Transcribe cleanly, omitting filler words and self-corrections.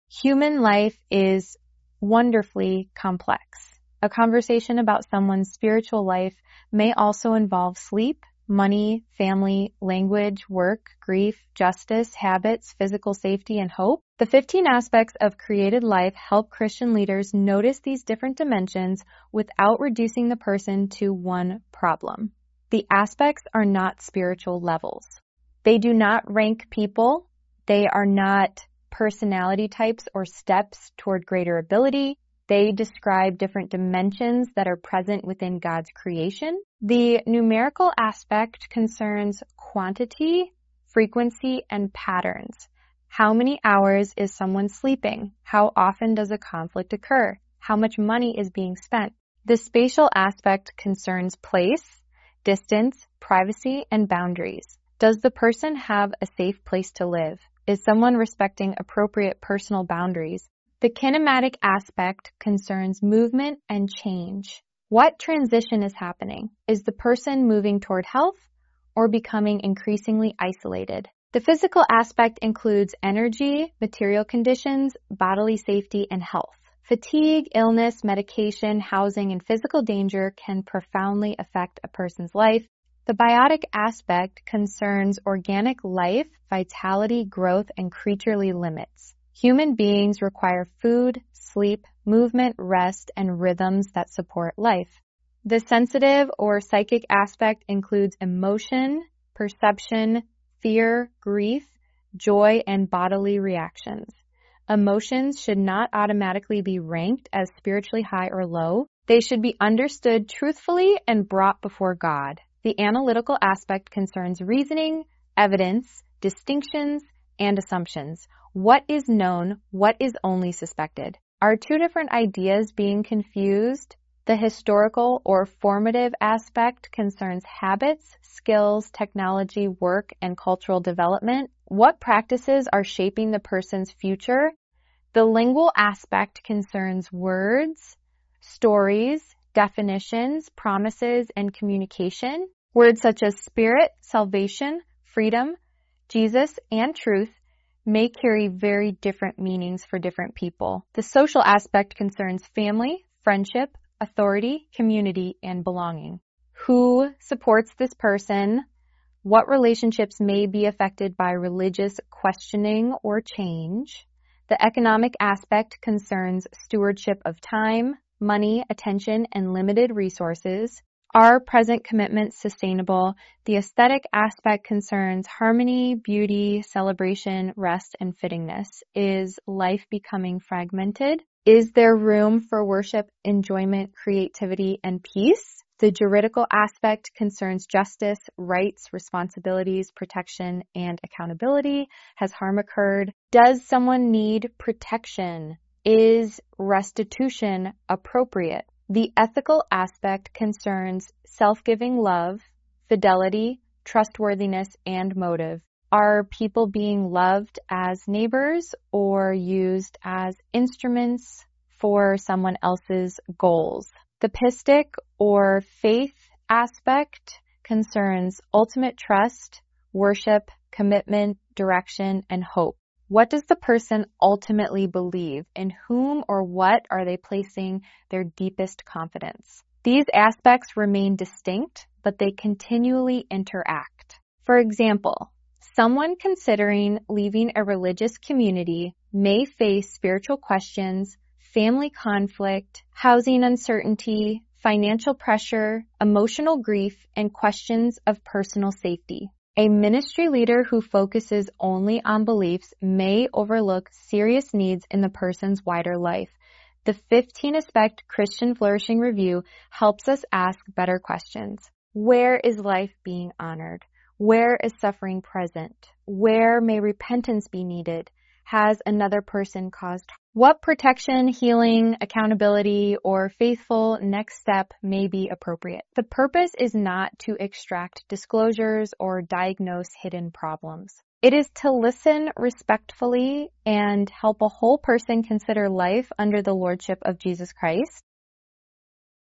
Human life is wonderfully complex. A conversation about someone's spiritual life may also involve sleep, money, family, language, work, grief, justice, habits, physical safety, and hope. The 15 aspects of created life help Christian leaders notice these different dimensions without reducing the person to one problem. The aspects are not spiritual levels. They do not rank people. They are not personality types or steps toward greater ability. They describe different dimensions that are present within God's creation. The numerical aspect concerns quantity, frequency, and patterns. How many hours is someone sleeping? How often does a conflict occur? How much money is being spent? The spatial aspect concerns place, distance, privacy, and boundaries. Does the person have a safe place to live? Is someone respecting appropriate personal boundaries? The kinematic aspect concerns movement and change. What transition is happening? Is the person moving toward health or becoming increasingly isolated? The physical aspect includes energy, material conditions, bodily safety, and health. Fatigue, illness, medication, housing, and physical danger can profoundly affect a person's life. The biotic aspect concerns organic life, vitality, growth, and creaturely limits. Human beings require food, sleep, movement, rest, and rhythms that support life. The sensitive or psychic aspect includes emotion, perception, fear, grief, joy, and bodily reactions. Emotions should not automatically be ranked as spiritually high or low. They should be understood truthfully and brought before God. The analytical aspect concerns reasoning, evidence, distinctions, and assumptions. What is known, what is only suspected. Are two different ideas being confused? The historical or formative aspect concerns habits, skills, technology, work, and cultural development. What practices are shaping the person's future? The lingual aspect concerns words, stories, definitions, promises, and communication. Words such as spirit, salvation, freedom, Jesus, and truth may carry very different meanings for different people. The social aspect concerns family, friendship, authority, community, and belonging. Who supports this person? What relationships may be affected by religious questioning or change? The economic aspect concerns stewardship of time, money, attention, and limited resources. Are present commitments sustainable? The aesthetic aspect concerns harmony, beauty, celebration, rest, and fittingness. Is life becoming fragmented? Is there room for worship, enjoyment, creativity, and peace? The juridical aspect concerns justice, rights, responsibilities, protection, and accountability. Has harm occurred? Does someone need protection? Is restitution appropriate? The ethical aspect concerns self-giving love, fidelity, trustworthiness, and motive. Are people being loved as neighbors or used as instruments for someone else's goals? The pistic or faith aspect concerns ultimate trust, worship, commitment, direction, and hope. What does the person ultimately believe? In whom or what are they placing their deepest confidence? These aspects remain distinct, but they continually interact. For example, someone considering leaving a religious community may face spiritual questions, family conflict, housing uncertainty, financial pressure, emotional grief, and questions of personal safety. A ministry leader who focuses only on beliefs may overlook serious needs in the person's wider life. The 15 Aspect Christian Flourishing Review helps us ask better questions. Where is life being honored? Where is suffering present? Where may repentance be needed? Has another person caused harm? What protection, healing, accountability, or faithful next step may be appropriate? The purpose is not to extract disclosures or diagnose hidden problems. It is to listen respectfully and help a whole person consider life under the lordship of Jesus Christ.